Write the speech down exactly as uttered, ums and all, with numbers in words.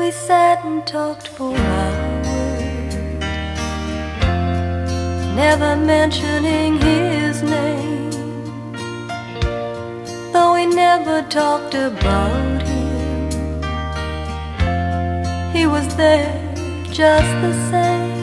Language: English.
We sat and talked for hours, never mentioning his name, though we never talked about him. He was there just the same.